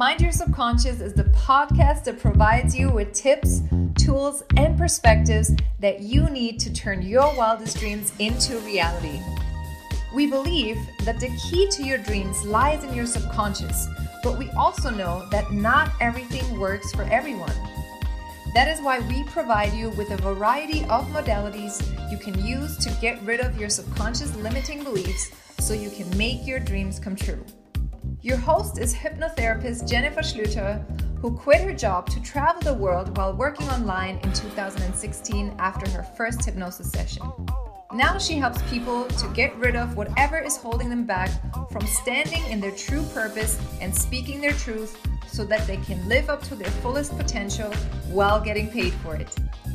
Mind Your Subconscious is the podcast that provides you with tips, tools, and perspectives that you need to turn your wildest dreams into reality. We believe that the key to your dreams lies in your subconscious, but we also know that not everything works for everyone. That is why we provide you with a variety of modalities you can use to get rid of your subconscious limiting beliefs so you can make your dreams come true. Your host is hypnotherapist Jennifer Schlüter, who quit her job to travel the world while working online in 2016 after her first hypnosis session. Now she helps people to get rid of whatever is holding them back from standing in their true purpose and speaking their truth so that they can live up to their fullest potential while getting paid for it.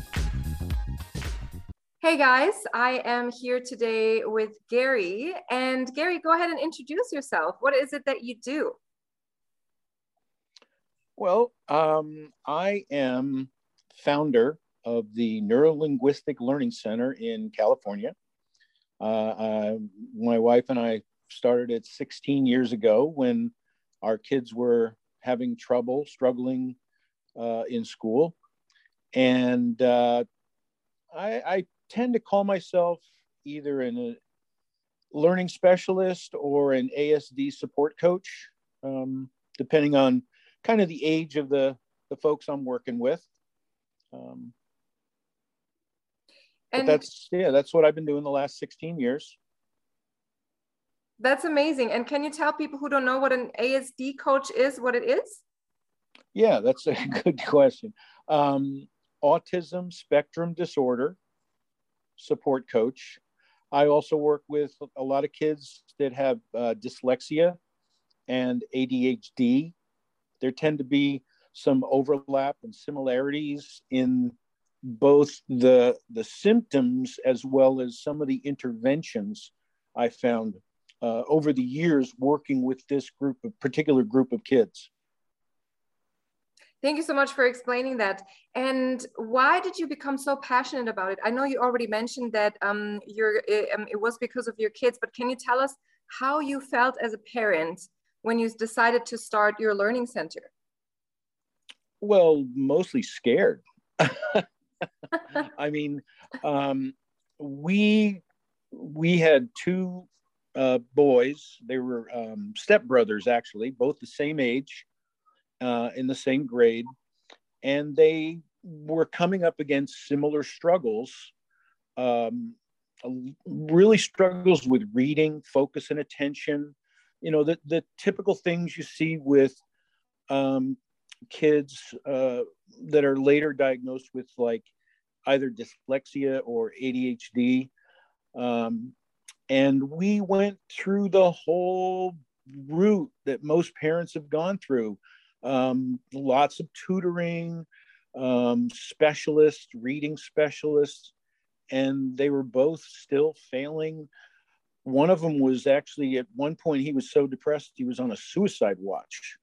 Hey guys, I am here today with Gary. And Gary, go ahead and introduce yourself. What is it that you do? Well, I am founder of the Neurolinguistic Learning Center in California. My wife and I started it 16 years ago when our kids were having trouble, struggling in school. And I tend to call myself either a learning specialist or an ASD support coach, depending on kind of the age of the folks I'm working with. But that's what I've been doing the last 16 years. That's amazing. And can you tell people who don't know what an ASD coach is, what it is? Yeah, that's a good question. Autism spectrum disorder support coach. I also work with a lot of kids that have dyslexia and ADHD. There tend to be some overlap and similarities in both the symptoms as well as some of the interventions I found over the years working with this particular group of kids. Thank you so much for explaining that. And why did you become so passionate about it? I know you already mentioned that it was because of your kids, but can you tell us how you felt as a parent when you decided to start your learning center? Well, mostly scared. I mean, we had two boys. They were stepbrothers, actually, both the same age, in the same grade, and they were coming up against similar struggles, really struggles with reading, focus, and attention. You know, the typical things you see with kids that are later diagnosed with like either dyslexia or ADHD. And we went through the whole route that most parents have gone through. Lots of tutoring, specialists, reading specialists, and they were both still failing. One of them was actually, at one point, he was so depressed, he was on a suicide watch.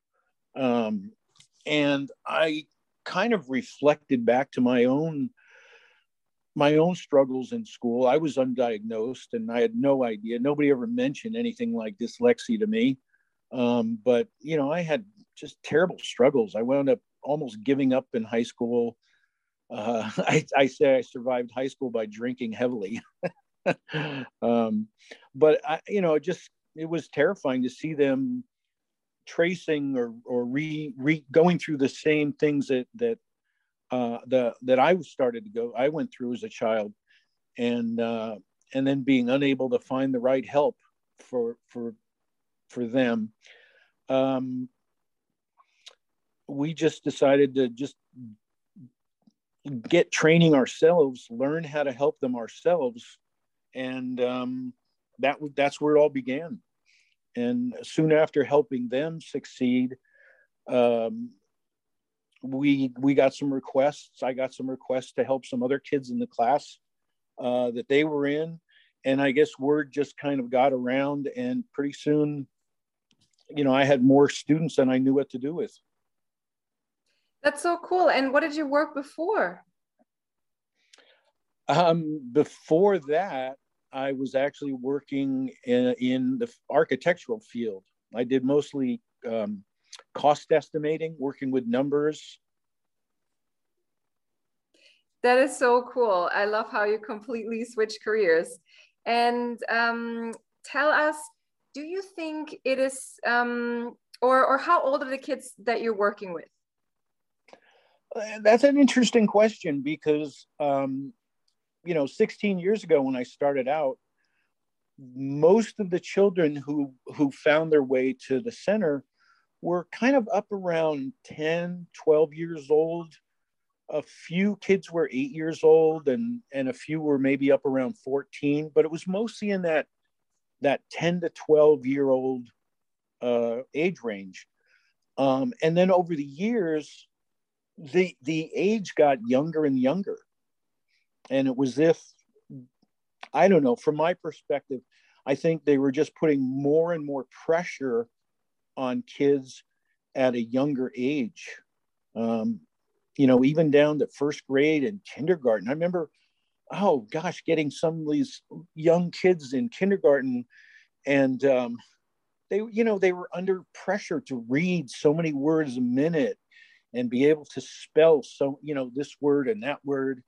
And I kind of reflected back to my own struggles in school. I was undiagnosed and I had no idea. Nobody ever mentioned anything like dyslexia to me. But, you know, I had just terrible struggles. I wound up almost giving up in high school. I say I survived high school by drinking heavily. But it was terrifying to see them tracing or going through the same things that I went through as a child, and then being unable to find the right help for them. We just decided to just get training ourselves, learn how to help them ourselves, and that's where it all began. And soon after helping them succeed, we got some requests. I got some requests to help some other kids in the class that they were in. And I guess word just kind of got around, and pretty soon, you know, I had more students than I knew what to do with. That's so cool. And what did you work before? Before that, I was actually working in the architectural field. I did mostly cost estimating, working with numbers. That is so cool. I love how you completely switch careers. And tell us, do you think it is, or how old are the kids that you're working with? That's an interesting question because, 16 years ago when I started out, most of the children who found their way to the center were kind of up around 10, 12 years old. A few kids were 8 years old and a few were maybe up around 14, but it was mostly in that 10 to 12 year old age range. And then over the years, the age got younger and younger. And it was if, I don't know, from my perspective, I think they were just putting more and more pressure on kids at a younger age. Even down to first grade and kindergarten. I remember, oh gosh, getting some of these young kids in kindergarten, and they were under pressure to read so many words a minute and be able to spell this word and that word.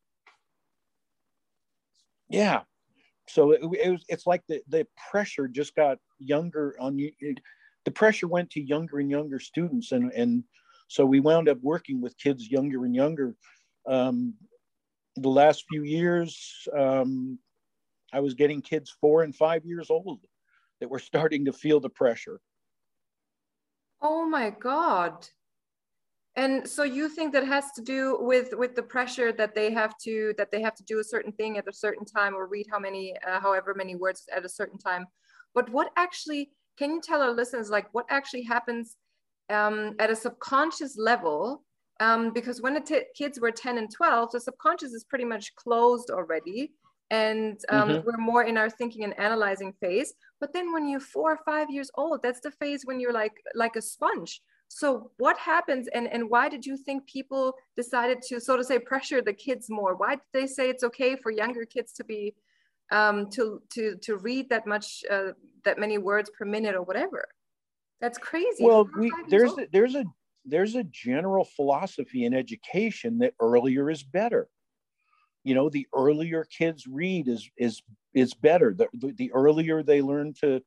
Yeah. So it's like the pressure just got younger on you. The pressure went to younger and younger students, and so we wound up working with kids younger and younger. The last few years, I was getting kids 4 and 5 years old that were starting to feel the pressure. Oh my God. And so you think that has to do with the pressure that they have to do a certain thing at a certain time, or read however many words at a certain time. But what actually, can you tell our listeners, like, what actually happens at a subconscious level, because when the kids were 10 and 12, the subconscious is pretty much closed already, and we're more in our thinking and analyzing phase. But then when you're 4 or 5 years old, that's the phase when you're like a sponge. So what happens, and why did you think people decided to, so to say, pressure the kids more? Why did they say it's okay for younger kids to be to read that many words per minute or whatever? That's crazy. Well, there's a general philosophy in education that earlier is better. The earlier kids read is better. The earlier they learn to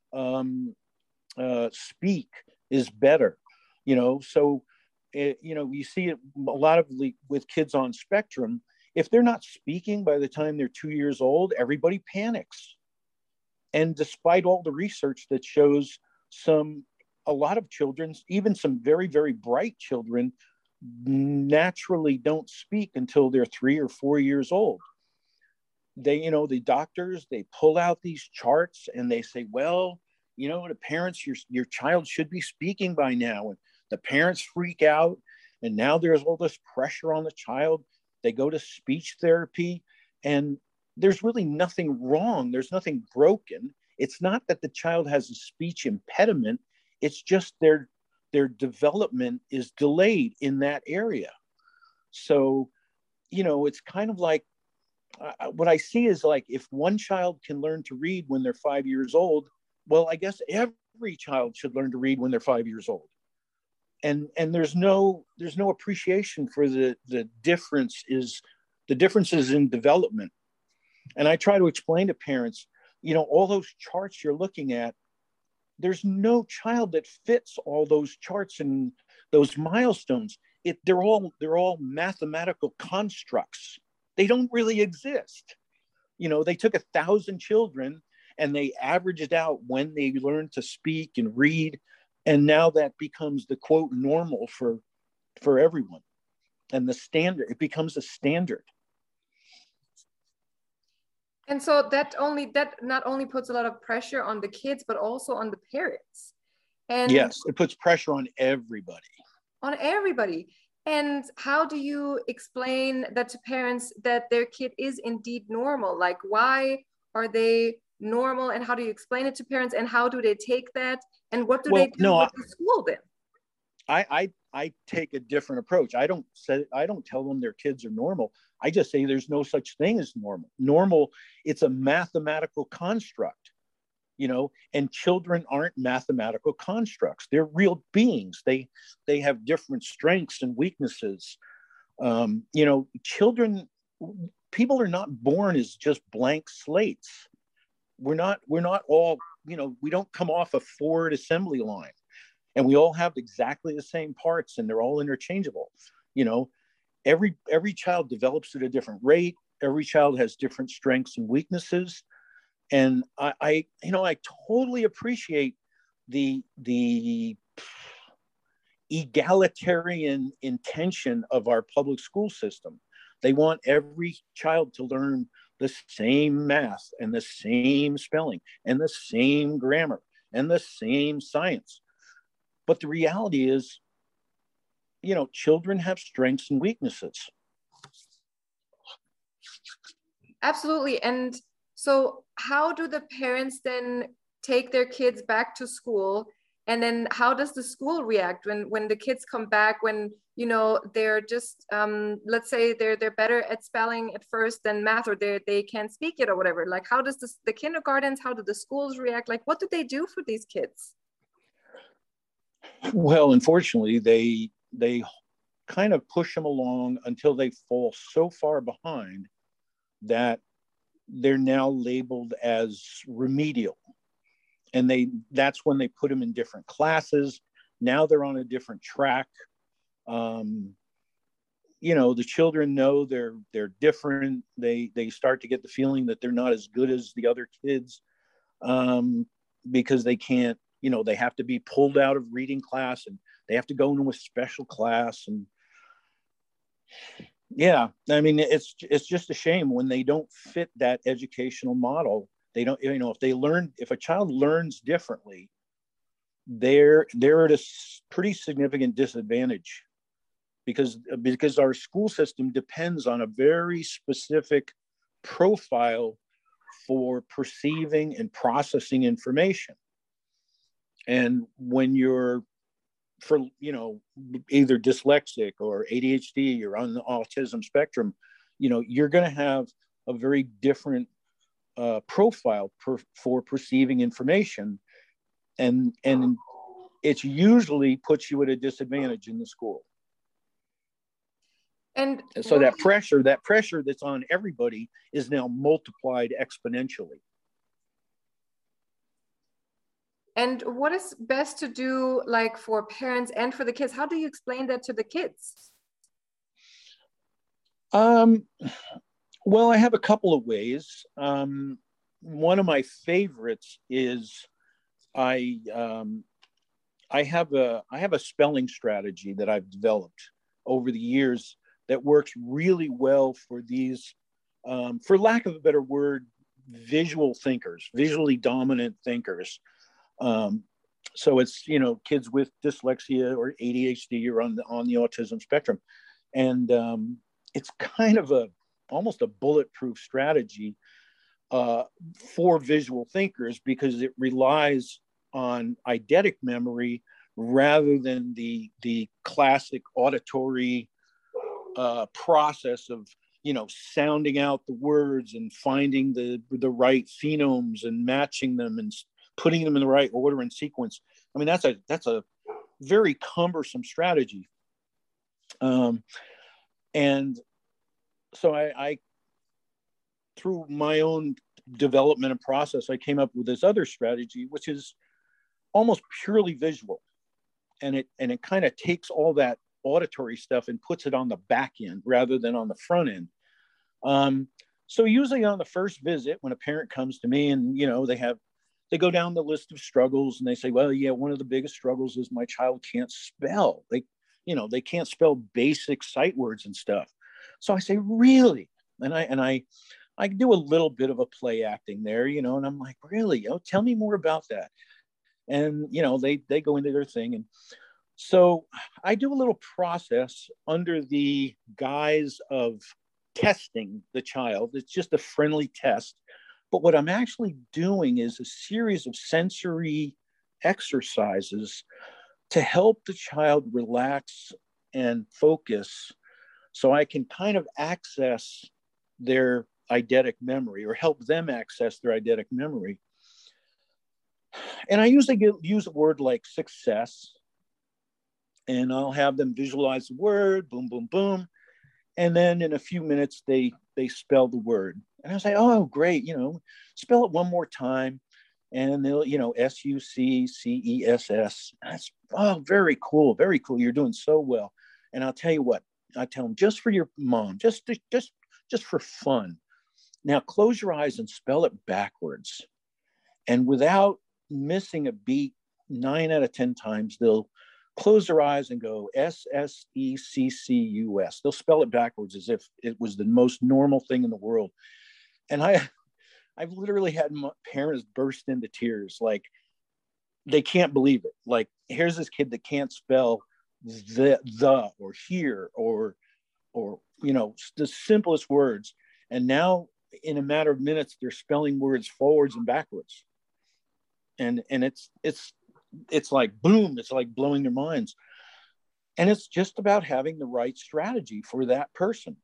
speak is better. So you see it a lot of with kids on spectrum. If they're not speaking by the time they're 2 years old, everybody panics. And despite all the research that shows a lot of children, even some very, very bright children, naturally don't speak until they're 3 or 4 years old. The doctors, they pull out these charts and they say, well, the parents, your child should be speaking by now. And the parents freak out. And now there's all this pressure on the child. They go to speech therapy, and there's really nothing wrong. There's nothing broken. It's not that the child has a speech impediment. It's just their development is delayed in that area. So, it's kind of like, what I see is like, if one child can learn to read when they're 5 years old, well, I guess every child should learn to read when they're 5 years old. And there's no appreciation for the differences in development. And I try to explain to parents, all those charts you're looking at, there's no child that fits all those charts and those milestones. They're all mathematical constructs. They don't really exist. They took 1,000 children and they averaged out when they learned to speak and read. And now that becomes the quote normal for everyone. And it becomes a standard. And so that not only puts a lot of pressure on the kids, but also on the parents. And yes, it puts pressure on everybody. On everybody. And how do you explain that to parents, that their kid is indeed normal? Like, why are they normal, and how do you explain it to parents, and how do they take that, and what do they do with the school then? I take a different approach. I don't tell them their kids are normal. I just say there's no such thing as normal. Normal, it's a mathematical construct. and children aren't mathematical constructs. They're real beings. They have different strengths and weaknesses. Children, people are not born as just blank slates. We're not all, we don't come off a Ford assembly line and we all have exactly the same parts and they're all interchangeable. Every child develops at a different rate. Every child has different strengths and weaknesses. And I totally appreciate the egalitarian intention of our public school system. They want every child to learn the same math and the same spelling and the same grammar and the same science. But the reality is, children have strengths and weaknesses. Absolutely. And so how do the parents then take their kids back to school? And then how does the school react when the kids come back, when, they're just, let's say they're better at spelling at first than math, or they can't speak it or whatever? Like, how does the kindergartens, how do the schools react? Like, what do they do for these kids? Well, unfortunately, they kind of push them along until they fall so far behind that they're now labeled as remedial. And that's when they put them in different classes. Now they're on a different track. The children know they're different. They start to get the feeling that they're not as good as the other kids, because they can't, they have to be pulled out of reading class and they have to go into a special class. And yeah, I mean, it's just a shame when they don't fit that educational model. They don't, if a child learns differently, they're at a pretty significant disadvantage because our school system depends on a very specific profile for perceiving and processing information. And when you're either dyslexic or ADHD or on the autism spectrum, you're going to have a very different profile for perceiving information, and it's usually puts you at a disadvantage in the school. And so that pressure that's on everybody is now multiplied exponentially. And what is best to do, like, for parents and for the kids? How do you explain that to the kids? Well, I have a couple of ways. One of my favorites is I have a spelling strategy that I've developed over the years that works really well for these, for lack of a better word, visually dominant thinkers. So it's, kids with dyslexia or ADHD or on the autism spectrum. And it's kind of almost a bulletproof strategy for visual thinkers, because it relies on eidetic memory rather than the classic auditory process of, sounding out the words and finding the right phonemes and matching them and putting them in the right order and sequence. I mean, that's a very cumbersome strategy. And so I through my own development and process, I came up with this other strategy, which is almost purely visual. And it kind of takes all that auditory stuff and puts it on the back end rather than on the front end. So usually on the first visit, when a parent comes to me and, they go down the list of struggles and they say, well, yeah, one of the biggest struggles is my child can't spell. They can't spell basic sight words and stuff. So I say, really? And I do a little bit of a play acting there, and I'm like, really? Oh, tell me more about that. And, they go into their thing. And so I do a little process under the guise of testing the child. It's just a friendly test. But what I'm actually doing is a series of sensory exercises to help the child relax and focus, so I can kind of access their eidetic memory, or help them access their eidetic memory. And I usually use a word like success, and I'll have them visualize the word, boom, boom, boom. And then in a few minutes, they spell the word. And I say, oh, great, spell it one more time. And they'll, Success. That's, oh, very cool, very cool. You're doing so well. And I'll tell you what, I tell them, just for your mom, just for fun. Now close your eyes and spell it backwards. And without missing a beat, 9 out of 10 times, they'll close their eyes and go Success. They'll spell it backwards as if it was the most normal thing in the world. And I've literally had parents burst into tears. Like, they can't believe it. Like, here's this kid that can't spell the or here or the simplest words. And now in a matter of minutes, they're spelling words forwards and backwards. And it's like, boom, it's like blowing their minds. And it's just about having the right strategy for that person.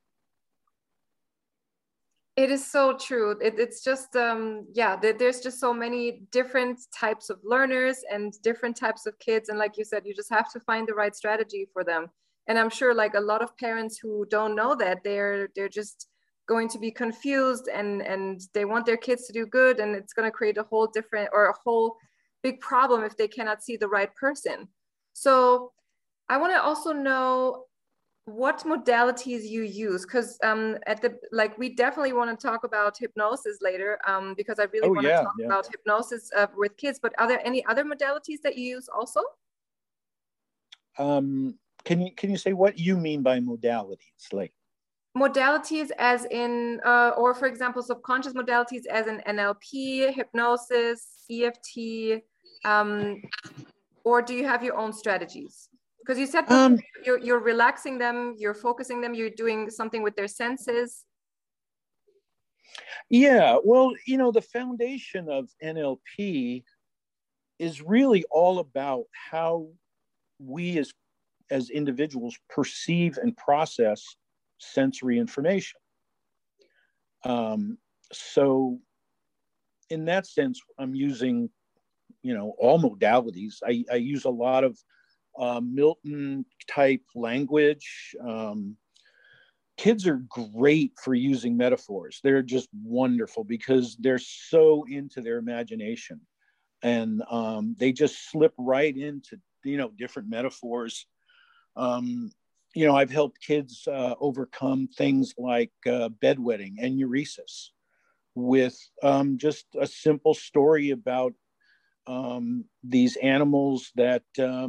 It is so true. It's just, there's just so many different types of learners and different types of kids. And like you said, you just have to find the right strategy for them. And I'm sure like a lot of parents who don't know that, they're just going to be confused and they want their kids to do good. And it's going to create a whole different or a whole big problem if they cannot see the right person. So I want to also know what modalities you use, because we definitely want to talk about hypnosis later, because I really want to talk about hypnosis with kids. But are there any other modalities that you use also? Can you say what you mean by modalities? Like modalities as in, or for example, subconscious modalities as in NLP, hypnosis, EFT, or do you have your own strategies? Because you said you're relaxing them, you're focusing them, you're doing something with their senses. Yeah, well, the foundation of NLP is really all about how we as individuals perceive and process sensory information. So in that sense, I'm using, all modalities. I use a lot of Milton type language. Kids are great for using metaphors. They're just wonderful because they're so into their imagination, and they just slip right into, different metaphors. I've helped kids overcome things like bedwetting and enuresis with just a simple story about these animals that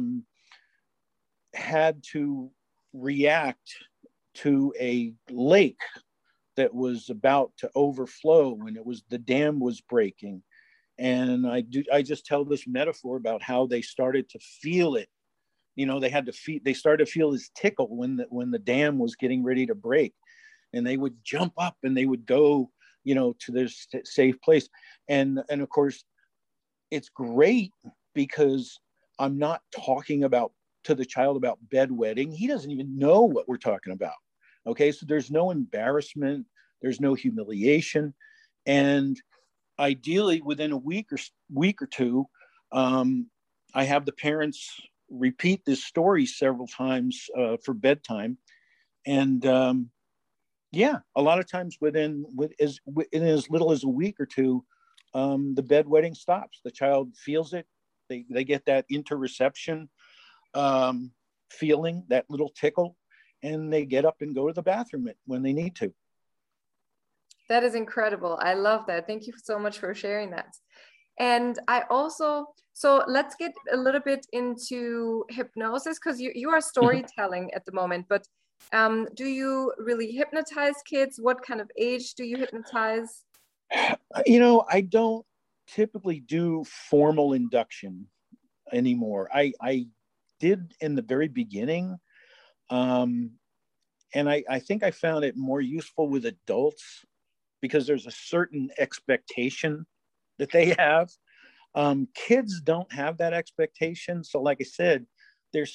had to react to a lake that was about to overflow when the dam was breaking. And I just tell this metaphor about how they started to feel it. They started to feel this tickle when the dam was getting ready to break, and they would jump up and they would go, to their safe place. And of course, it's great because I'm not talking to the child about bedwetting. He doesn't even know what we're talking about. Okay, so there's no embarrassment, there's no humiliation, and ideally within a week or two, I have the parents repeat this story several times for bedtime, and a lot of times within as little as a week or two, the bedwetting stops. The child feels it. They get that interoception feeling, that little tickle, and they get up and go to the bathroom when they need to. That is incredible. I love that. Thank you so much for sharing that. And so let's get a little bit into hypnosis, because you are storytelling at the moment, but do you really hypnotize kids? What kind of age do you hypnotize? I don't typically do formal induction anymore. I did in the very beginning. And I think I found it more useful with adults because there's a certain expectation that they have. Kids don't have that expectation. So like I said, their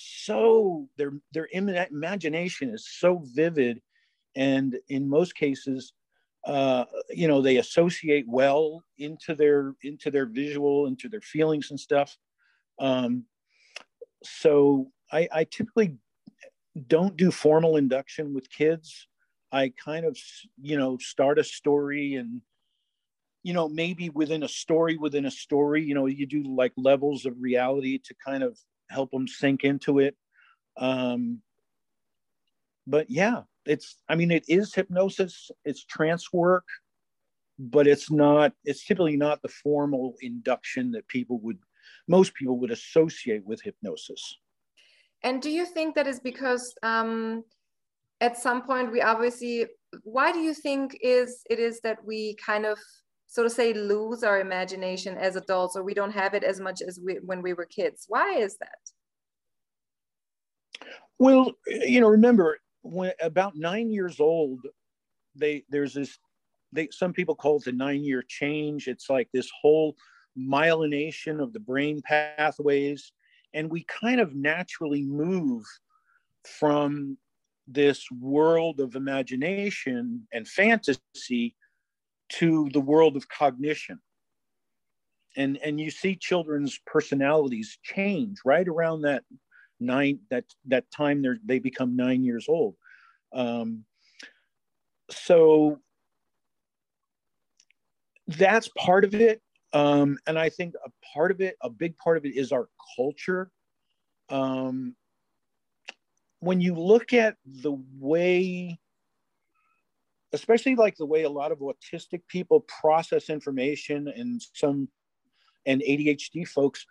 imagination is so vivid. And in most cases, they associate well into their visual, into their feelings and stuff. So I typically don't do formal induction with kids. I kind of, start a story, and, maybe within a story, you do like levels of reality to kind of help them sink into it. But yeah, it is hypnosis, it's trance work, but it's typically not the formal induction that most people would associate with hypnosis. And do you think that is because at some point we obviously, why do you think it is that we kind of, so to say, lose our imagination as adults, or we don't have it as much as when we were kids? Why is that? Well, remember, when about 9 years old, some people call it the 9-year change. It's like this whole myelination of the brain pathways, and we kind of naturally move from this world of imagination and fantasy to the world of cognition. And you see children's personalities change right around that time they become 9 years old. So that's part of it. And I think a big part of it is our culture. When you look at the way, especially like the way a lot of autistic people process information, and ADHD folks,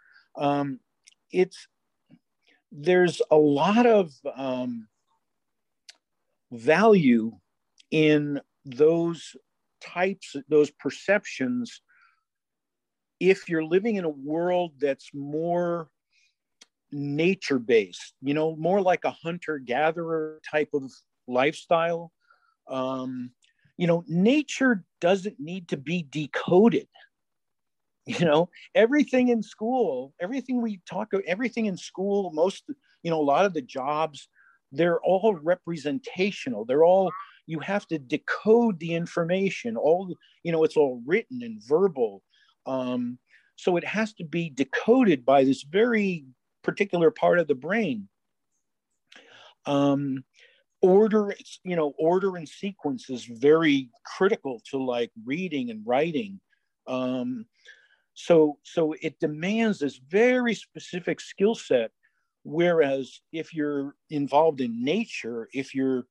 there's a lot of value in those perceptions if you're living in a world that's more nature-based, more like a hunter-gatherer type of lifestyle. Nature doesn't need to be decoded. Everything in school, everything in school, a lot of the jobs, they're all representational. You have to decode the information. It's all written and verbal. So it has to be decoded by this very particular part of the brain. Order and sequence is very critical to like reading and writing. So it demands this very specific skill set. Whereas if you're involved in nature, if you're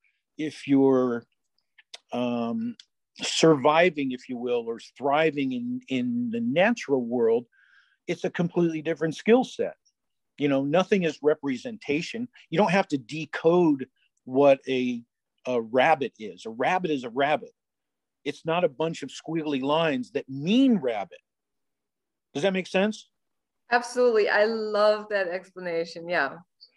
surviving, if you will, or thriving in the natural world, it's a completely different skill set. Nothing is representation. You don't have to decode what a rabbit is. A rabbit is a rabbit. It's not a bunch of squiggly lines that mean rabbit. Does that make sense? Absolutely. I love that explanation. Yeah.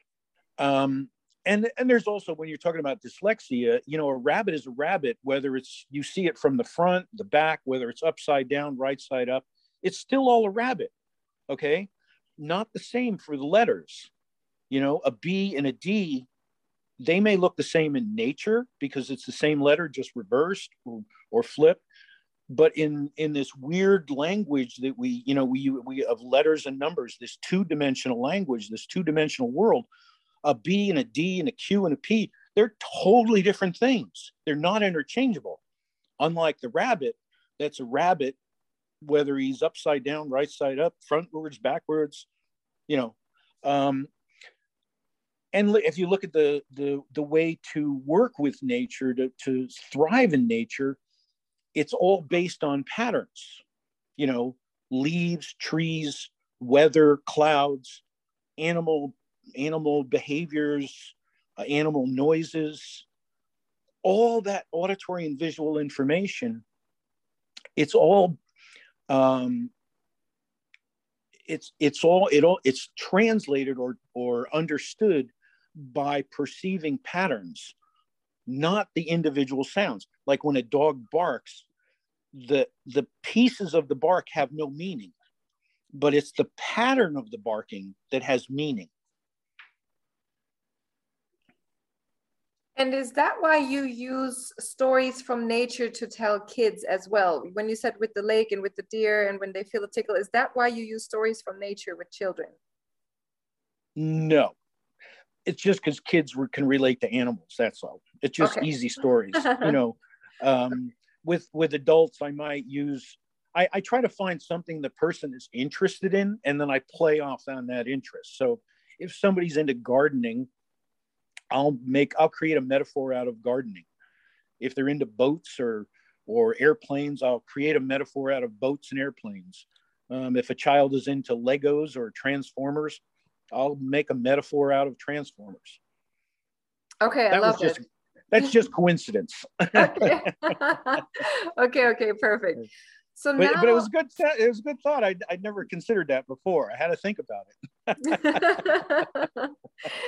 And there's also, when you're talking about dyslexia, a rabbit is a rabbit, whether you see it from the front, the back, whether it's upside down, right side up, it's still all a rabbit. Okay. Not the same for the letters. A B and a D, they may look the same in nature because it's the same letter, just reversed or flipped. But in this weird language that we of letters and numbers, this two-dimensional language, this two-dimensional world, a B and a D and a Q and a P, they're totally different things. They're not interchangeable. Unlike the rabbit, that's a rabbit, whether he's upside down, right side up, frontwards, backwards, and if you look at the way to work with nature, to thrive in nature, it's all based on patterns, leaves, trees, weather, clouds, animal behaviors, animal noises, all that auditory and visual information. It's all it's translated or understood by perceiving patterns, not the individual sounds. Like when a dog barks, the pieces of the bark have no meaning, but it's the pattern of the barking that has meaning. And is that why you use stories from nature to tell kids as well? When you said with the lake and with the deer and when they feel a tickle, is that why you use stories from nature with children? No, it's just because kids can relate to animals. That's all. It's just Okay. easy stories. With adults, I might use. I try to find something the person is interested in, and then I play off on that interest. So if somebody's into gardening, I'll create a metaphor out of gardening. If they're into boats or airplanes, I'll create a metaphor out of boats and airplanes. If a child is into Legos or Transformers, I'll make a metaphor out of Transformers. Okay, I love it. That's just coincidence. Okay. Okay, perfect. So but it was good. It was a good thought. I'd never considered that before. I had to think about it.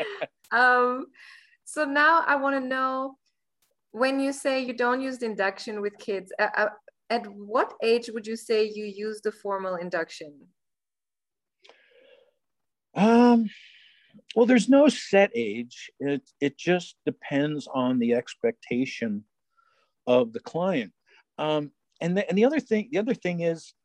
So now I want to know, when you say you don't use the induction with kids, at what age would you say you use the formal induction? Well, there's no set age. It just depends on the expectation of the client. And the other thing is,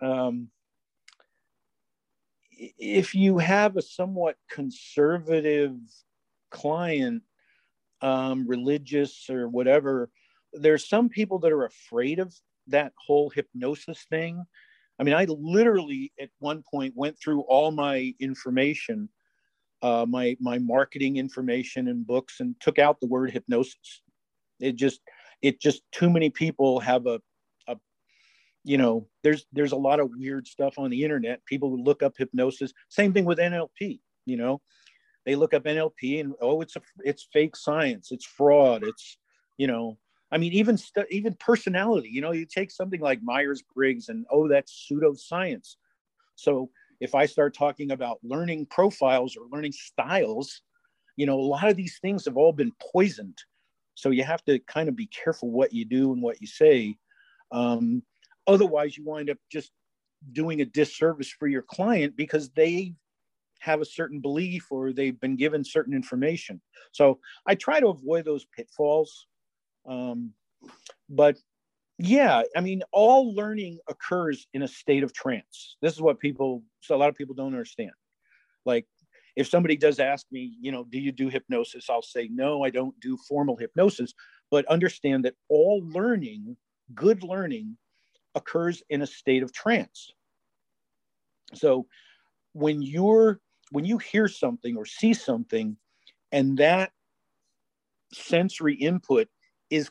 if you have a somewhat conservative client, religious or whatever, there's some people that are afraid of that whole hypnosis thing. I mean, I literally at one point went through all my information, my marketing information and books, and took out the word hypnosis. It just too many people have there's a lot of weird stuff on the internet. People who look up hypnosis. Same thing with NLP. They look up NLP and it's fake science. It's fraud. It's I mean, even personality. You take something like Myers-Briggs and that's pseudoscience. So if I start talking about learning profiles or learning styles, a lot of these things have all been poisoned. So you have to kind of be careful what you do and what you say. Otherwise, you wind up just doing a disservice for your client because they have a certain belief or they've been given certain information. So I try to avoid those pitfalls. But yeah, I mean, all learning occurs in a state of trance. This is what a lot of people don't understand. Like, if somebody does ask me, do you do hypnosis? I'll say, no, I don't do formal hypnosis, but understand that all learning, good learning, occurs in a state of trance. So when you hear something or see something and that sensory input is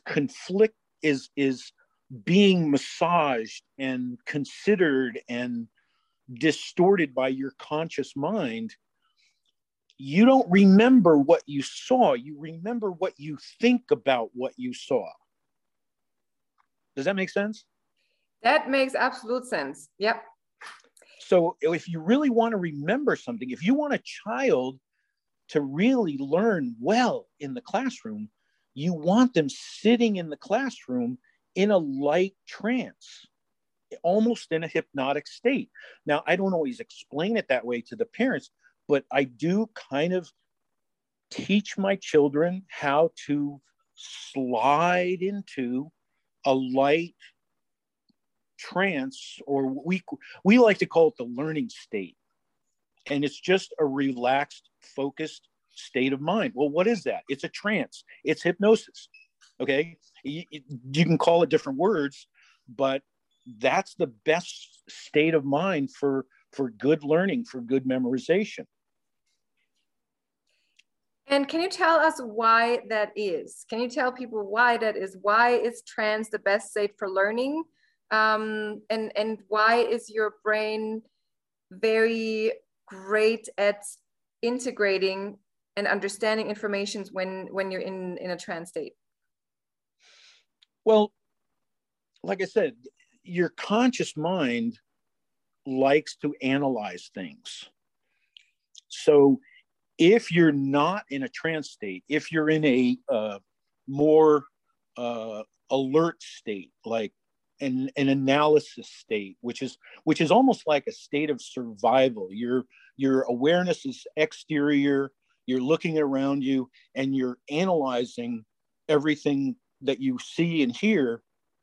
being massaged and considered and distorted by your conscious mind, you don't remember what you saw. You remember what you think about what you saw. Does that make sense? That makes absolute sense. Yep. So if you really want to remember something, if you want a child to really learn well in the classroom, you want them sitting in the classroom in a light trance, almost in a hypnotic state. Now, I don't always explain it that way to the parents, but I do kind of teach my children how to slide into a light trance, or we like to call it the learning state. And it's just a relaxed, focused state of mind. Well, what is that? It's a trance. It's hypnosis. Okay. You can call it different words, but that's the best state of mind for good learning, for good memorization. And can you tell us why that is? Can you tell people why that is? Why is trance the best state for learning? And why is your brain very great at integrating and understanding information when you're in a trance state? Well, like I said, your conscious mind likes to analyze things. So if you're not in a trance state, if you're in a more alert state, like an analysis state, which is almost like a state of survival. Your awareness is exterior. You're looking around you and you're analyzing everything that you see and hear,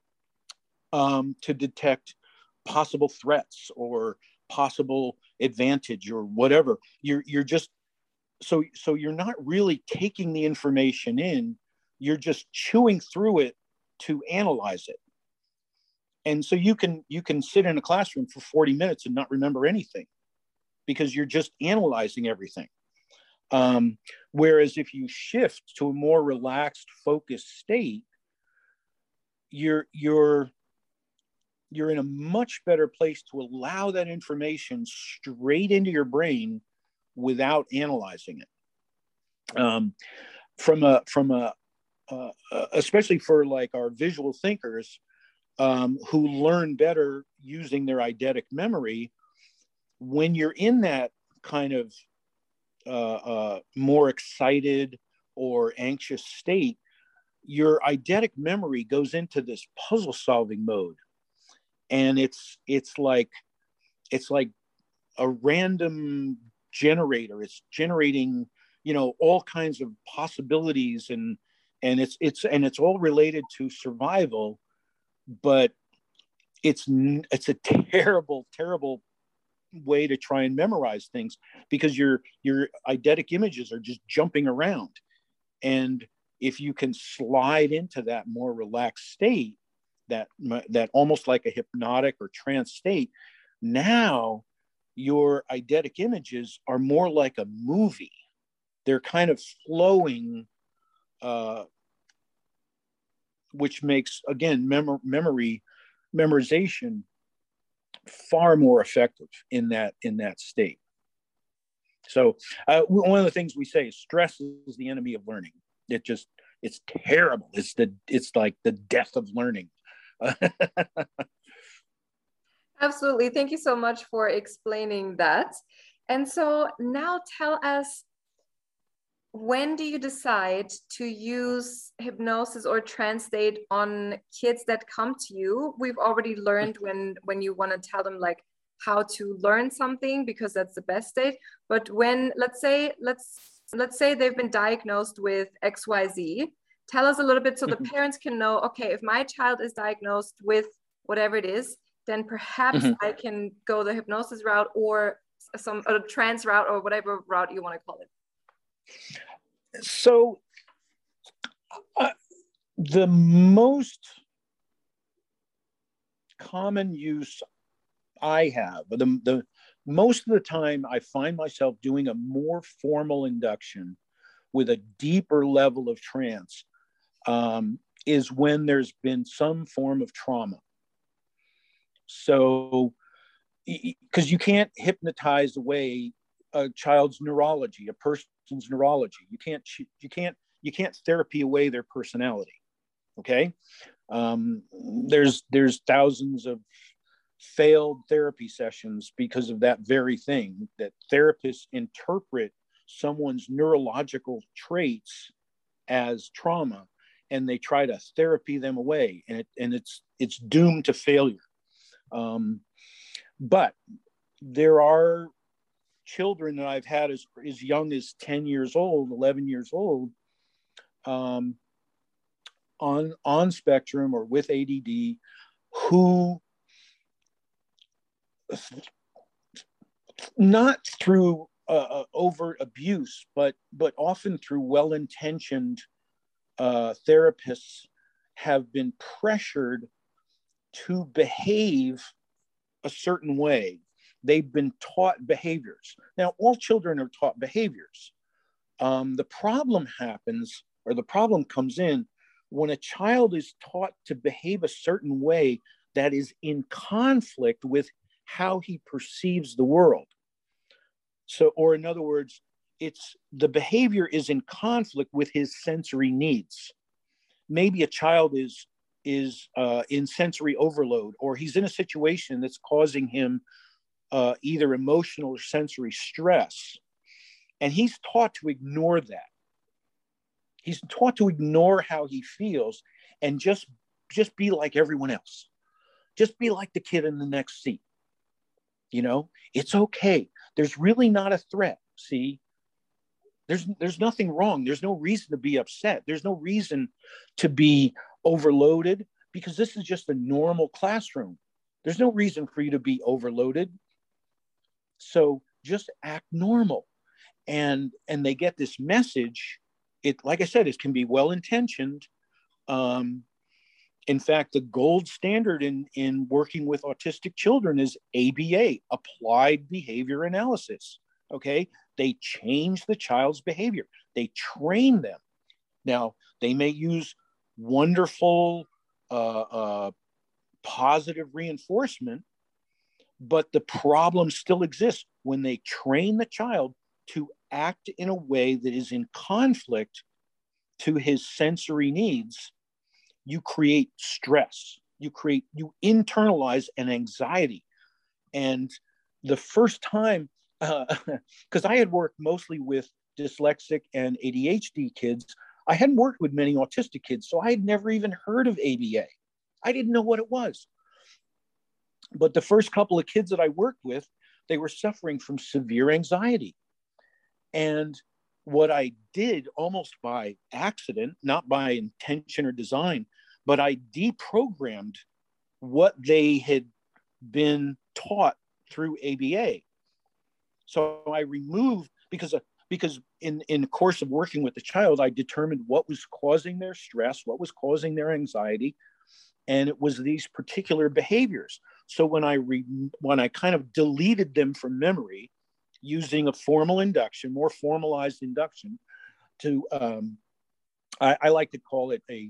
to detect possible threats or possible advantage or whatever. You're just so you're not really taking the information in. You're just chewing through it to analyze it. And so you can sit in a classroom for 40 minutes and not remember anything because you're just analyzing everything. Whereas if you shift to a more relaxed, focused state, you're in a much better place to allow that information straight into your brain without analyzing it. Especially for like our visual thinkers, who learn better using their eidetic memory, when you're in that kind of more excited or anxious state, your eidetic memory goes into this puzzle solving mode. And it's like a random generator. It's generating, all kinds of possibilities, and it's all related to survival. But it's a terrible way to try and memorize things, because your eidetic images are just jumping around. And if you can slide into that more relaxed state, that almost like a hypnotic or trance state, now your eidetic images are more like a movie. They're kind of flowing, which makes, again, memorization far more effective in that state. So one of the things we say is stress is the enemy of learning. It's terrible. It's like the death of learning. Absolutely. Thank you so much for explaining that. And so now tell us, when do you decide to use hypnosis or trance state on kids that come to you? We've already learned when you want to tell them like how to learn something, because that's the best state. But when, let's say they've been diagnosed with XYZ, tell us a little bit so the parents can know, okay, if my child is diagnosed with whatever it is, then perhaps I can go the hypnosis route or a trance route or whatever route you want to call it. So the most common use I have, the most of the time I find myself doing a more formal induction with a deeper level of trance, is when there's been some form of trauma. So, because you can't hypnotize away a child's neurology, a person's neurology. You can't therapy away their personality. Okay, there's thousands of failed therapy sessions because of that very thing, that therapists interpret someone's neurological traits as trauma, and they try to therapy them away, and it's doomed to failure. But there are children that I've had as young as 10 years old, 11 years old, on spectrum or with ADD, who, not through overt abuse, but often through well-intentioned therapists, have been pressured to behave a certain way. They've been taught behaviors. Now, all children are taught behaviors. The problem comes in when a child is taught to behave a certain way that is in conflict with how he perceives the world. So, or in other words, the behavior is in conflict with his sensory needs. Maybe a child is in sensory overload, or he's in a situation that's causing him either emotional or sensory stress, and he's taught to ignore that. He's taught to ignore how he feels and just be like everyone else. Just be like the kid in the next seat. It's okay. There's really not a threat. See, There's nothing wrong. There's no reason to be upset. There's no reason to be overloaded, because this is just a normal classroom. There's no reason for you to be overloaded. So just act normal. And they get this message. It, like I said, it can be well intentioned. In fact, the gold standard in working with autistic children is ABA, applied behavior analysis. Okay, they change the child's behavior. They train them. Now, they may use wonderful, positive reinforcement, but the problem still exists when they train the child to act in a way that is in conflict to his sensory needs. You create stress. You internalize an anxiety. And the first time, because I had worked mostly with dyslexic and ADHD kids, I hadn't worked with many autistic kids, so I had never even heard of ABA. I didn't know what it was. But the first couple of kids that I worked with, they were suffering from severe anxiety. And what I did, almost by accident, not by intention or design, but I deprogrammed what they had been taught through ABA. So I removed, because in the course of working with the child, I determined what was causing their stress, what was causing their anxiety, and it was these particular behaviors. So when I kind of deleted them from memory, using a formal induction, more formalized induction, to I like to call it a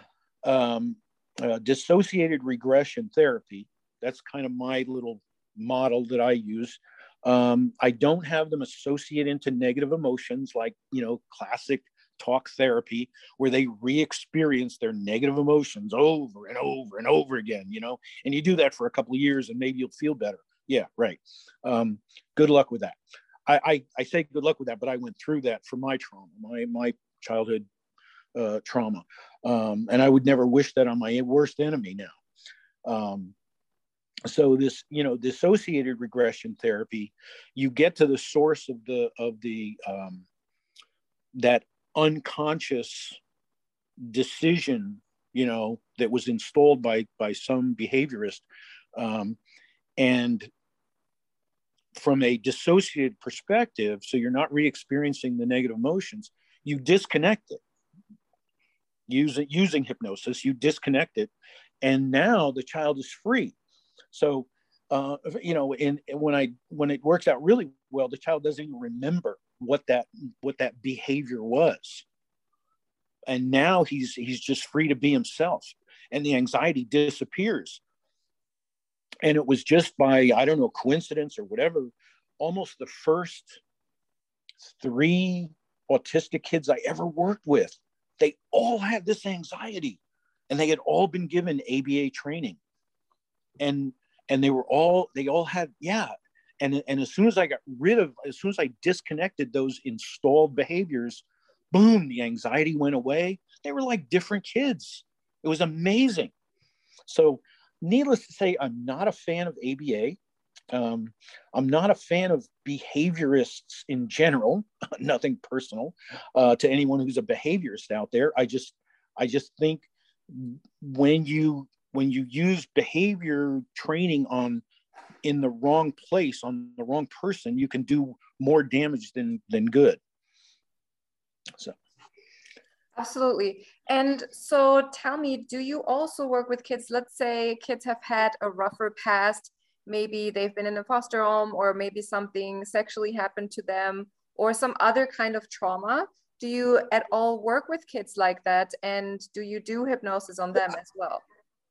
dissociated regression therapy. That's kind of my little model that I use. I don't have them associate into negative emotions like, classic talk therapy, where they re-experience their negative emotions over and over and over again, and you do that for a couple of years and maybe you'll feel better. Yeah, right. Good luck with that. I say good luck with that, but I went through that for my trauma, my childhood trauma. And I would never wish that on my worst enemy now. So this, dissociated regression therapy, you get to the source of the that unconscious decision, that was installed by some behaviorist. And from a dissociated perspective, so you're not re-experiencing the negative emotions, you disconnect it. Using hypnosis, you disconnect it, and now the child is free. So, when it works out really well, the child doesn't even remember what that behavior was, and now he's just free to be himself, and the anxiety disappears. And it was just by, I don't know, coincidence or whatever, almost the first 3 autistic kids I ever worked with, they all had this anxiety, and they had all been given ABA training, and they all had, yeah. And as soon as I disconnected those installed behaviors, boom, the anxiety went away. They were like different kids. It was amazing. So needless to say, I'm not a fan of ABA. I'm not a fan of behaviorists in general. Nothing personal to anyone who's a behaviorist out there. I just think when you use behavior training in the wrong place, on the wrong person, you can do more damage than good. So. Absolutely. And so tell me, do you also work with kids? Let's say kids have had a rougher past. Maybe they've been in a foster home, or maybe something sexually happened to them, or some other kind of trauma. Do you at all work with kids like that? And do you do hypnosis on them as well?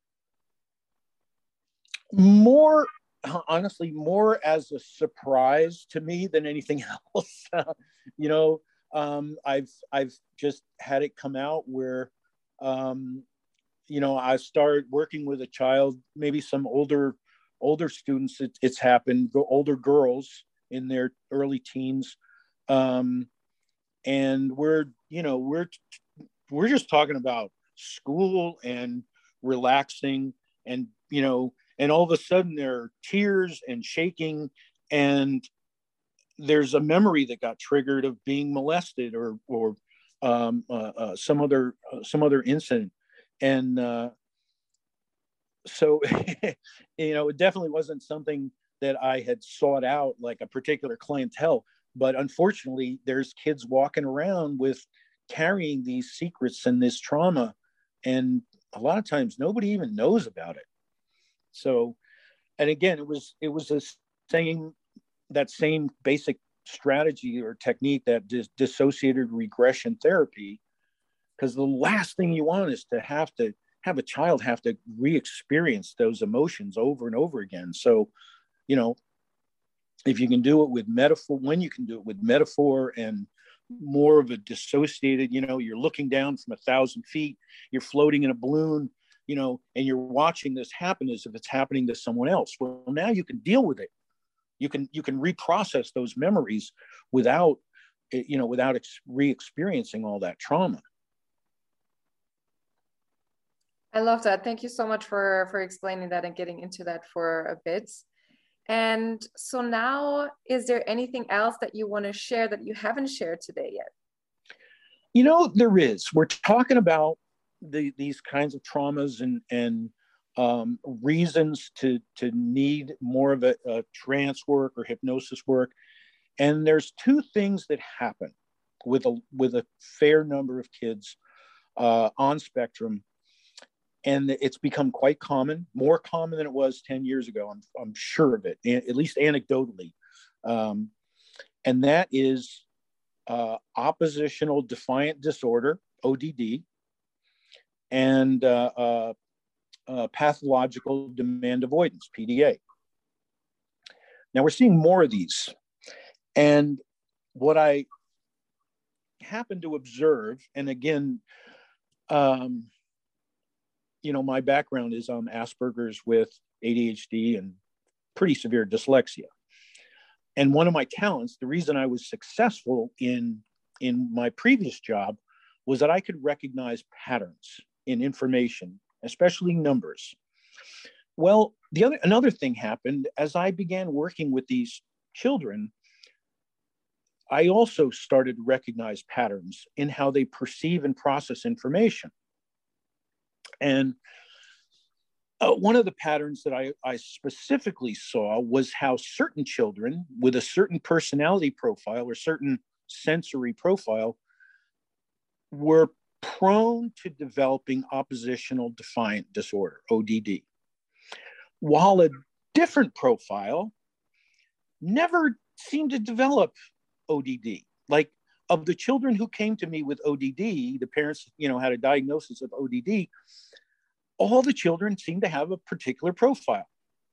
More, honestly, more as a surprise to me than anything else. I've just had it come out where, I started working with a child, maybe some older students. It's happened, older girls in their early teens, and we're just talking about school and relaxing, and and all of a sudden there are tears and shaking, and there's a memory that got triggered of being molested or some other incident. And so, it definitely wasn't something that I had sought out, like a particular clientele. But unfortunately, there's kids walking around with carrying these secrets and this trauma. And a lot of times nobody even knows about it. So, and again, it was that same basic strategy or technique that dissociated regression therapy, because the last thing you want is to have a child have to re-experience those emotions over and over again. So, if you can do it with metaphor, when you can do it with metaphor and more of a dissociated, you're looking down from 1,000 feet, you're floating in a balloon, and you're watching this happen as if it's happening to someone else. Well, now you can deal with it. You can reprocess those memories without re-experiencing all that trauma. I love that. Thank you so much for explaining that and getting into that for a bit. And so now, is there anything else that you want to share that you haven't shared today yet? There is. We're talking about these kinds of traumas and reasons to need more of a trance work or hypnosis work. And there's two things that happen with a fair number of kids on spectrum. And it's become quite common, more common than it was 10 years ago. I'm sure of it, at least anecdotally. And that is oppositional defiant disorder, ODD, and pathological demand avoidance, PDA. Now we're seeing more of these. And what I happen to observe, and again, my background is on Asperger's with ADHD and pretty severe dyslexia. And one of my talents, the reason I was successful in my previous job, was that I could recognize patterns in information, especially numbers. Well, another thing happened as I began working with these children. I also started to recognize patterns in how they perceive and process information. And one of the patterns that I specifically saw was how certain children with a certain personality profile or certain sensory profile were prone to developing oppositional defiant disorder, ODD, while a different profile never seemed to develop ODD. Like, of the children who came to me with ODD, the parents, had a diagnosis of ODD, all the children seemed to have a particular profile.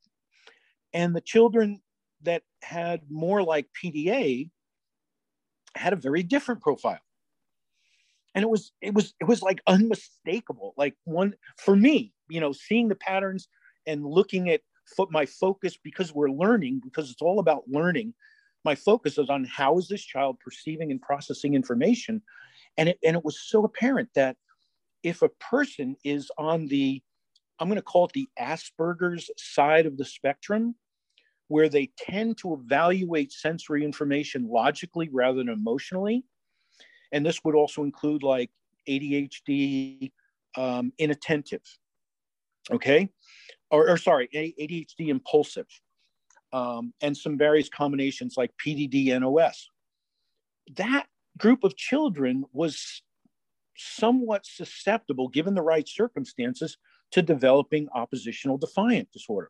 And the children that had more like PDA had a very different profile. And it was like unmistakable. Like, one, for me, seeing the patterns and looking at my focus, because it's all about learning. My focus is on how is this child perceiving and processing information. And it was so apparent that if a person is on I'm going to call it the Asperger's side of the spectrum, where they tend to evaluate sensory information logically rather than emotionally. And this would also include like ADHD, inattentive, okay? Or sorry, ADHD impulsive, and some various combinations like PDD, NOS. That group of children was somewhat susceptible, given the right circumstances, to developing oppositional defiant disorder.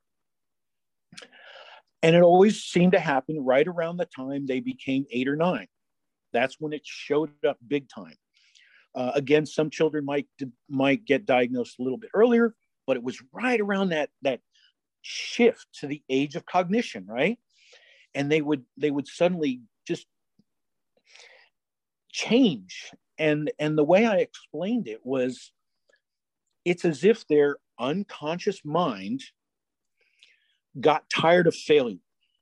And it always seemed to happen right around the time they became 8 or 9. That's when it showed up big time. Again, some children might get diagnosed a little bit earlier, but it was right around that shift to the age of cognition, right? And they would suddenly just change. And the way I explained it was, it's as if their unconscious mind got tired of failure.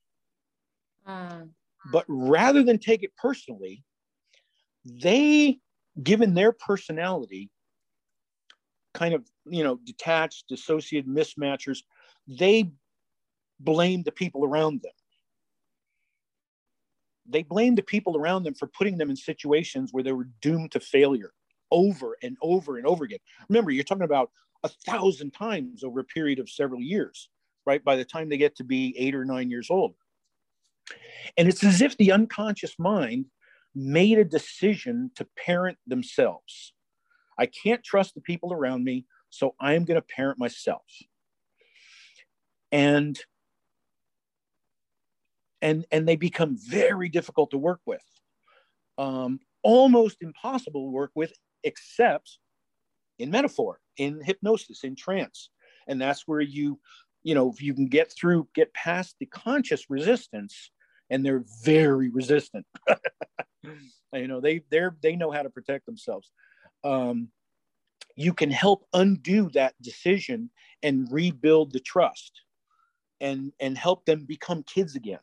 But rather than take it personally, they, given their personality, kind of, detached, dissociated, mismatchers, they blame the people around them. they blamed the people around them for putting them in situations where they were doomed to failure over and over and over again. Remember, you're talking about 1,000 times over a period of several years, right? By the time they get to be 8 or 9 years old. And it's as if the unconscious mind made a decision to parent themselves. I can't trust the people around me, so I'm going to parent myself. And they become very difficult to work with, almost impossible to work with, except in metaphor, in hypnosis, in trance. And that's where you can get past the conscious resistance, and they're very resistant. They know how to protect themselves. You can help undo that decision and rebuild the trust, and help them become kids again.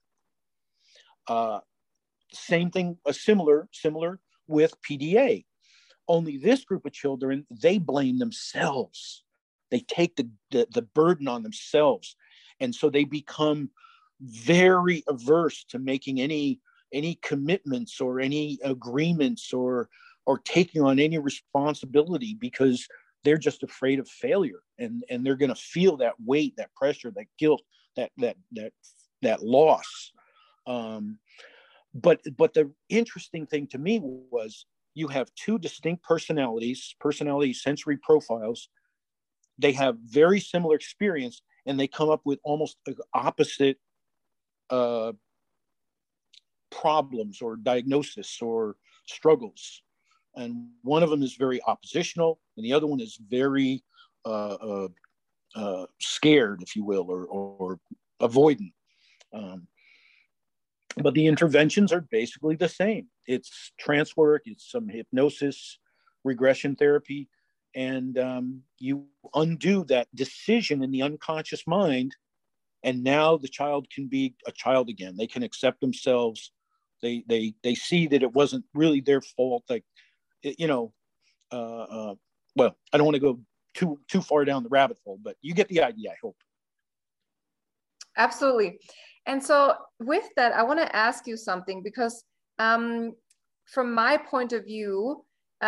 Same thing, similar with PDA. Only this group of children, they blame themselves. They take the burden on themselves. And so they become very averse to making any commitments or any agreements or taking on any responsibility, because they're just afraid of failure, and they're going to feel that weight, that pressure, that guilt, that loss. But the interesting thing to me was, you have two distinct personality sensory profiles. They have very similar experience, and they come up with almost opposite problems or diagnosis or struggles. And one of them is very oppositional, and the other one is very scared, if you will, or avoidant. But the interventions are basically the same. It's trance work, it's some hypnosis, regression therapy, and you undo that decision in the unconscious mind, and now the child can be a child again. They can accept themselves. They see that it wasn't really their fault. Like, well, I don't want to go too far down the rabbit hole, but you get the idea, I hope. Absolutely. And so with that, I want to ask you something, because from my point of view,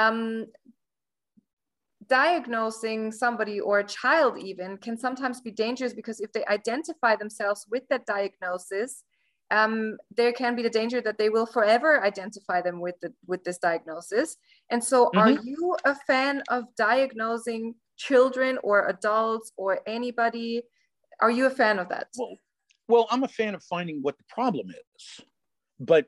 diagnosing somebody, or a child even, can sometimes be dangerous, because if they identify themselves with that diagnosis, there can be the danger that they will forever identify them with this diagnosis. And so are you a fan of diagnosing children or adults or anybody? Are you a fan of that? Well, I'm a fan of finding what the problem is, but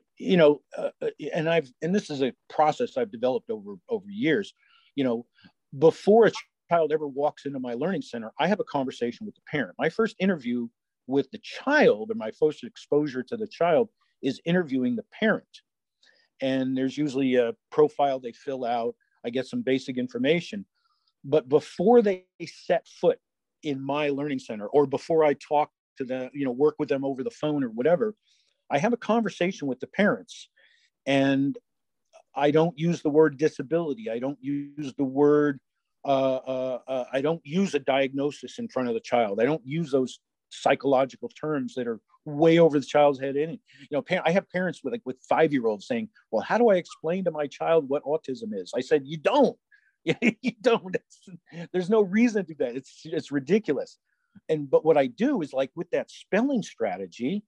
and this is a process I've developed over years. Before a child ever walks into my learning center, I have a conversation with the parent. My first interview with the child, or my first exposure to the child, is interviewing the parent. And there's usually a profile they fill out. I get some basic information, but before they set foot in my learning center, or before I talk to them, work with them over the phone or whatever, I have a conversation with the parents. And I don't use the word disability. I don't use the word, I don't use a diagnosis in front of the child. I don't use those psychological terms that are way over the child's head. I have parents with 5-year-olds saying, well, how do I explain to my child what autism is? I said, you don't. You don't. There's no reason to do that. It's ridiculous. But what I do is, like, with that spelling strategy.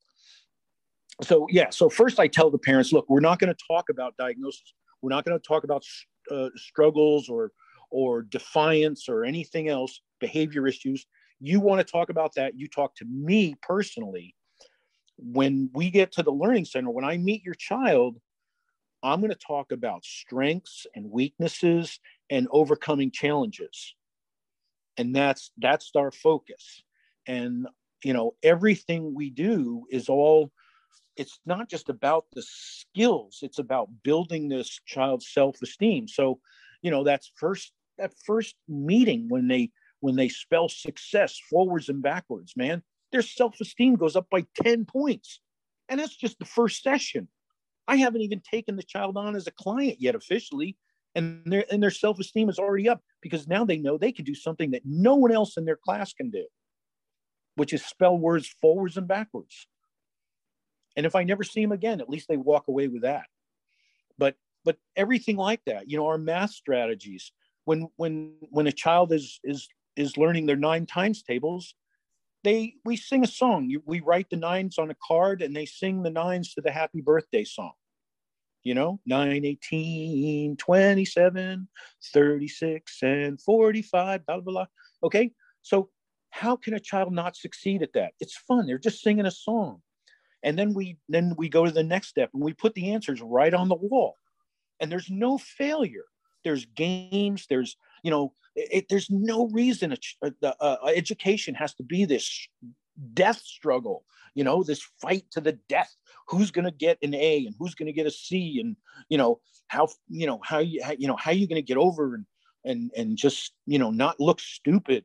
So first I tell the parents, look, we're not going to talk about diagnosis. We're not going to talk about struggles or defiance or anything else, behavior issues. You want to talk about that, you talk to me personally. When we get to the learning center, when I meet your child, I'm going to talk about strengths and weaknesses and overcoming challenges. And that's our focus. And, everything we do is it's not just about the skills, it's about building this child's self-esteem. So, that first meeting, when they spell success forwards and backwards, man, their self-esteem goes up by 10 points. And that's just the first session. I haven't even taken the child on as a client yet officially. And their self-esteem is already up, because now they know they can do something that no one else in their class can do, which is spell words forwards and backwards. And if I never see them again, at least they walk away with that. But everything like that, our math strategies, when a child is learning their 9 times tables, we sing a song. We write the 9s on a card and they sing the 9s to the happy birthday song. 9, 18, 27, 36, and 45, blah, blah, blah. Okay. So how can a child not succeed at that? It's fun. They're just singing a song. And then we go to the next step and we put the answers right on the wall. And there's no failure. There's games. There's no reason education has to be this death struggle, this fight to the death. Who's going to get an A and who's going to get a C, and how you going to get over and just not look stupid.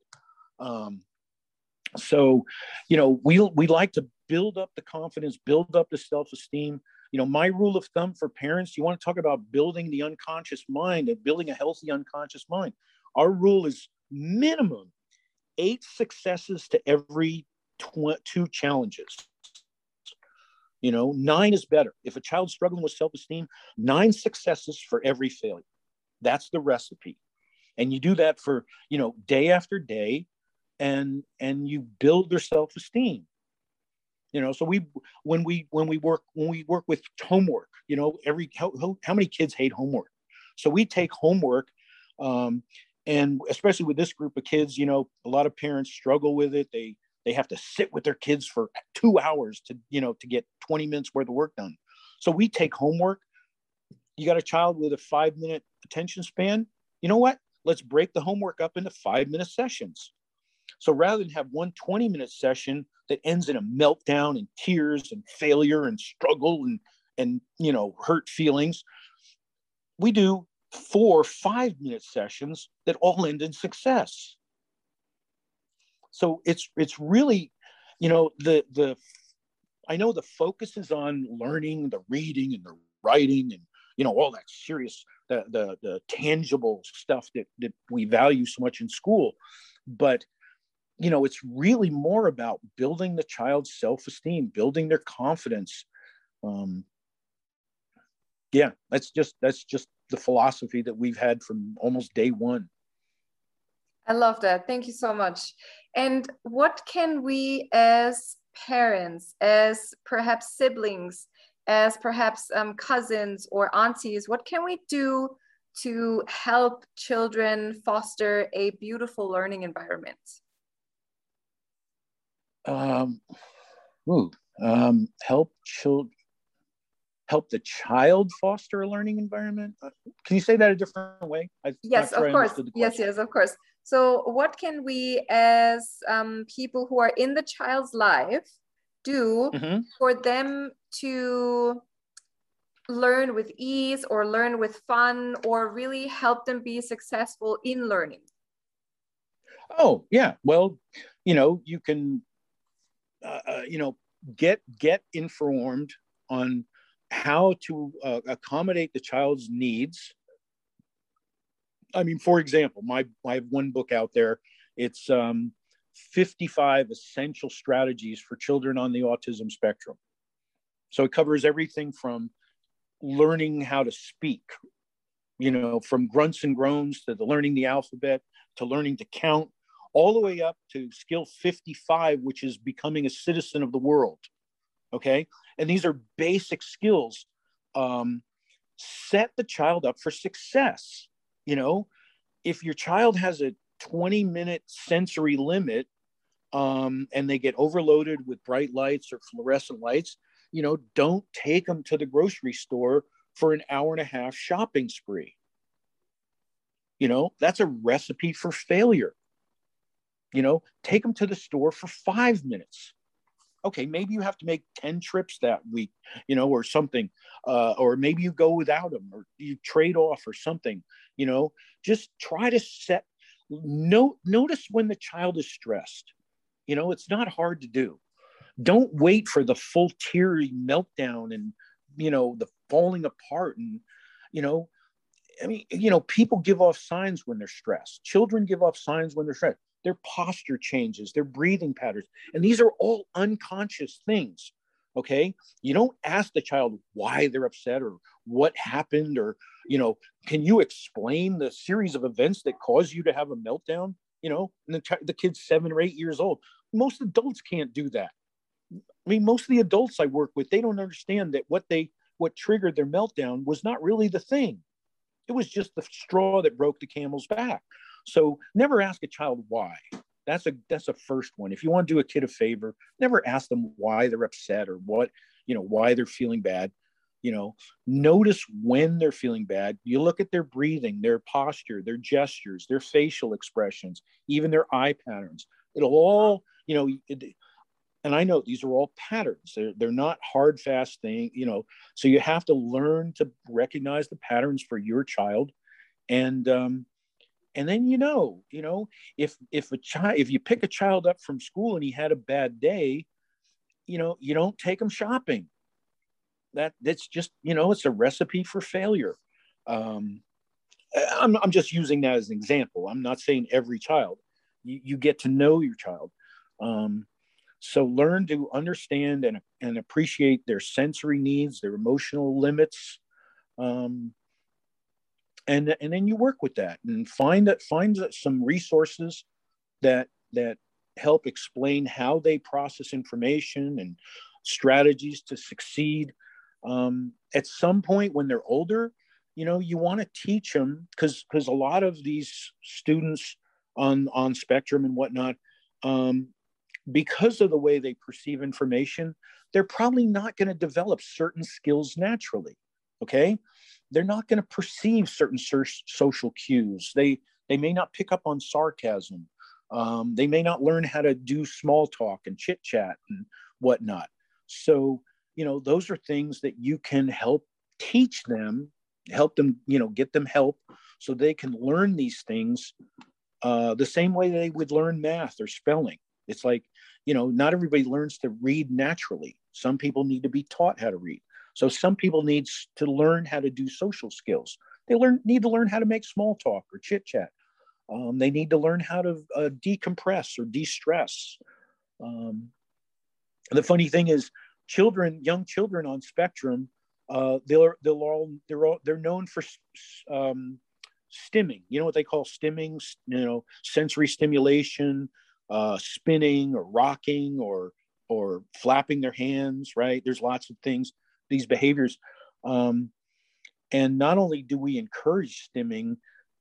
So we like to build up the confidence, build up the self-esteem. My rule of thumb for parents, you want to talk about building the unconscious mind and building a healthy unconscious mind. Our rule is minimum 8 successes to every 2 challenges. 9 is better. If a child's struggling with self-esteem, 9 successes for every failure. That's the recipe. And you do that for, day after day, and you build their self-esteem. So when we work with homework, how many kids hate homework? So we take homework, and especially with this group of kids, a lot of parents struggle with it. They have to sit with their kids for 2 hours to get 20 minutes worth of work done. So we take homework. You got a child with a 5-minute attention span. You know what? Let's break the homework up into 5-minute sessions. So rather than have one 20-minute session that ends in a meltdown and tears and failure and struggle and hurt feelings, we do 4 5-minute sessions that all end in success. So it's really, I know the focus is on learning, the reading and the writing and, all that serious, the tangible stuff that we value so much in school. But, it's really more about building the child's self-esteem, building their confidence. That's just the philosophy that we've had from almost day one. I love that. Thank you so much. And what can we as parents, as perhaps siblings, as perhaps cousins or aunties, what can we do to help children foster a beautiful learning environment? Help the child foster a learning environment. Can you say that a different way? Yes, of course. Yes, of course. So what can we as people who are in the child's life do for them to learn with ease or learn with fun or really help them be successful in learning? Oh, yeah. Well, you can, get informed on how to accommodate the child's needs. I mean, for example, I have one book out there. It's 55 essential strategies for children on the autism spectrum. So it covers everything from learning how to speak, from grunts and groans to learning the alphabet, to learning to count, all the way up to skill 55, which is becoming a citizen of the world. Okay. And these are basic skills. Set the child up for success. If your child has a 20-minute sensory limit, and they get overloaded with bright lights or fluorescent lights, don't take them to the grocery store for an hour and a half shopping spree. That's a recipe for failure. Take them to the store for 5 minutes. Okay, maybe you have to make 10 trips that week, or something, or maybe you go without them, or you trade off or something, just try to notice when the child is stressed. It's not hard to do. Don't wait for the full teary meltdown and, the falling apart. And, people give off signs when they're stressed. Children give off signs when they're stressed. Their posture changes, their breathing patterns. And these are all unconscious things. Okay. You don't ask the child why they're upset or what happened, or, can you explain the series of events that cause you to have a meltdown? And the kid's 7 or 8 years old. Most adults can't do that. I mean, most of the adults I work with, they don't understand that what triggered their meltdown was not really the thing. It was just the straw that broke the camel's back. So never ask a child why. That's a first one. If you want to do a kid a favor, never ask them why they're upset or why they're feeling bad. Notice when they're feeling bad. You look at their breathing, their posture, their gestures, their facial expressions, even their eye patterns. It'll all, and I know these are all patterns. They're not hard, fast things, so you have to learn to recognize the patterns for your child. And then, if you pick a child up from school and he had a bad day, you don't take him shopping. That's just, it's a recipe for failure. I'm just using that as an example. I'm not saying every child. You get to know your child. So learn to understand and appreciate their sensory needs, their emotional limits. And then you work with that and find some resources that help explain how they process information and strategies to succeed. At some point when they're older, you want to teach them, because a lot of these students on spectrum and whatnot, because of the way they perceive information, they're probably not going to develop certain skills naturally. Okay. They're not going to perceive certain social cues. They may not pick up on sarcasm. They may not learn how to do small talk and chit chat and whatnot. So, those are things that you can help teach them, get them help so they can learn these things the same way they would learn math or spelling. It's like, not everybody learns to read naturally. Some people need to be taught how to read. So some people need to learn how to do social skills. They need to learn how to make small talk or chit chat. They need to learn how to decompress or de-stress. The funny thing is, young children on spectrum, they're known for stimming. You know what they call stimming? Sensory stimulation, spinning or rocking or flapping their hands. Right? There's lots of things, these behaviors, and not only do we encourage stimming,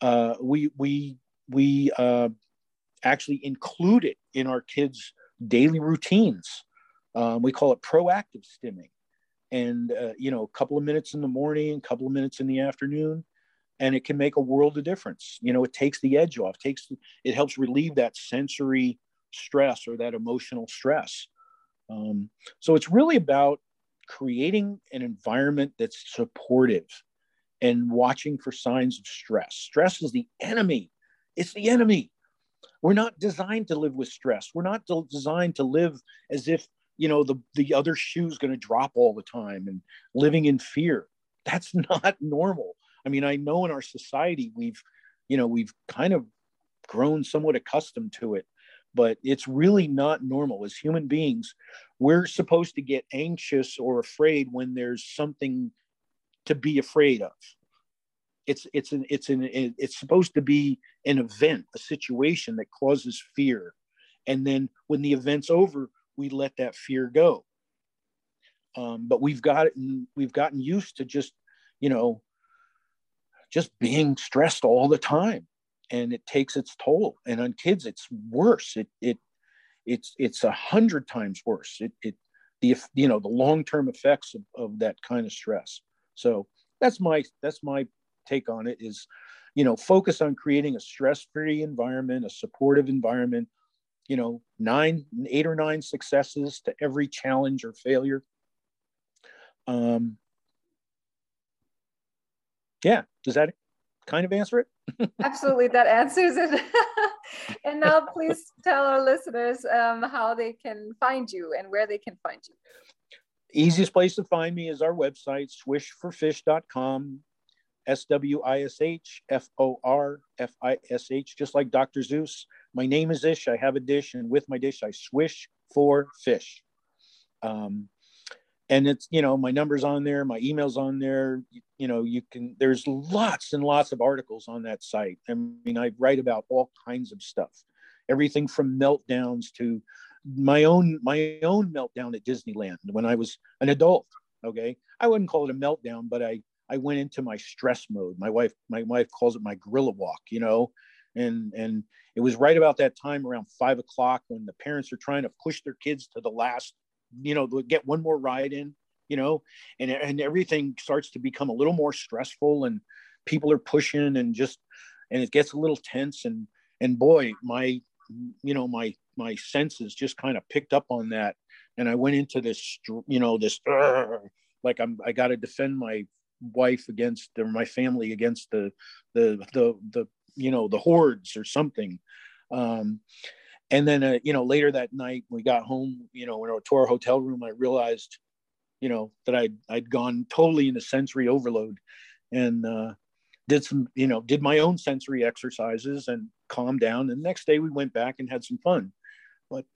we actually include it in our kids' daily routines. We call it proactive stimming. And, a couple of minutes in the morning, a couple of minutes in the afternoon, and it can make a world of difference. It takes the edge off, it helps relieve that sensory stress or that emotional stress. So it's really about creating an environment that's supportive and watching for signs of stress. Stress is the enemy. It's the enemy. We're not designed to live with stress. We're not designed to live as if, the other shoe's going to drop all the time and living in fear. That's not normal. I mean, I know in our society, we've kind of grown somewhat accustomed to it, but it's really not normal. As human beings, we're supposed to get anxious or afraid when there's something to be afraid of. It's supposed to be an event, a situation that causes fear. And then when the event's over, we let that fear go. But we've gotten used to just being stressed all the time, and it takes its toll. And on kids, it's worse. It's 100 times worse. The long-term effects of that kind of stress. So that's my take on it is, focus on creating a stress-free environment, a supportive environment, 8 or 9 successes to every challenge or failure. Does that kind of answer it? Absolutely, that answers it. And now please tell our listeners how they can find you and where they can find you. Easiest place to find me is our website, swishforfish.com, SWISHFORFISH, just like Dr. Zeus. My name is Ish. I have a dish, and with my dish, I swish for fish. and it's, my number's on there, my email's on there. There's lots and lots of articles on that site. I mean, I write about all kinds of stuff, everything from meltdowns to my own meltdown at Disneyland when I was an adult. Okay. I wouldn't call it a meltdown, but I went into my stress mode. My wife calls it my gorilla walk, and it was right about that time around 5 o'clock when the parents are trying to push their kids to the last, get one more ride in, and everything starts to become a little more stressful, and people are pushing, and it gets a little tense, and boy, my senses just kind of picked up on that. And I went into this, like I got to defend my wife against, or my family against the hordes or something. And then, later that night, we got home, to our hotel room, I realized, that I'd gone totally into sensory overload, and did my own sensory exercises and calmed down. And the next day we went back and had some fun. But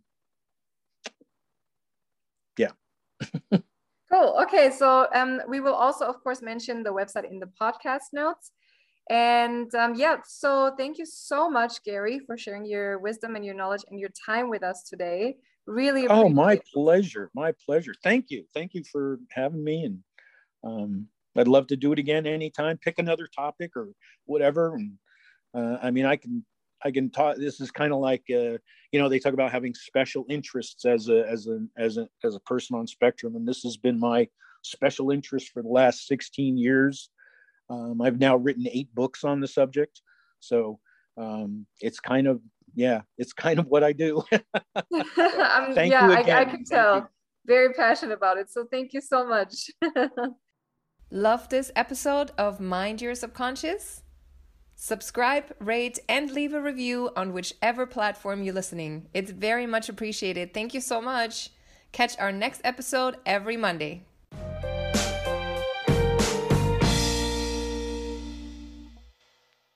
yeah. Cool. Okay. So we will also, of course, mention the website in the podcast notes. And so thank you so much, Gary, for sharing your wisdom and your knowledge and your time with us today. Really. Oh, my pleasure. My pleasure. Thank you. Thank you for having me. And I'd love to do it again anytime. Pick another topic or whatever. And I mean, I can talk. This is kind of like, they talk about having special interests as a person on spectrum. And this has been my special interest for the last 16 years. I've now written 8 books on the subject. So it's kind of what I do. Thank you again. I can tell. Very passionate about it. So thank you so much. Love this episode of Mind Your Subconscious? Subscribe, rate, and leave a review on whichever platform you're listening. It's very much appreciated. Thank you so much. Catch our next episode every Monday.